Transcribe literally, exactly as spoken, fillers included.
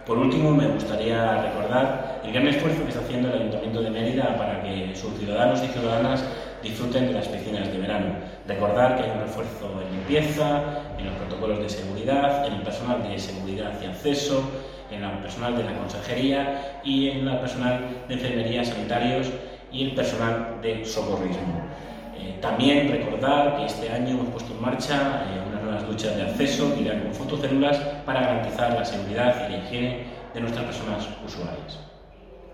Por último, me gustaría recordar el gran esfuerzo que está haciendo el Ayuntamiento de Mérida para que sus ciudadanos y ciudadanas disfruten de las piscinas de verano. Recordar que hay un esfuerzo en limpieza, en los protocolos de seguridad, en el personal de seguridad y acceso, en el personal de la consejería y en el personal de enfermería, sanitarios y el personal de socorrismo. Eh, también recordar que este año hemos puesto en marcha eh, unas nuevas duchas de acceso que irán con fotocélulas para garantizar la seguridad y la higiene de nuestras personas usuarias.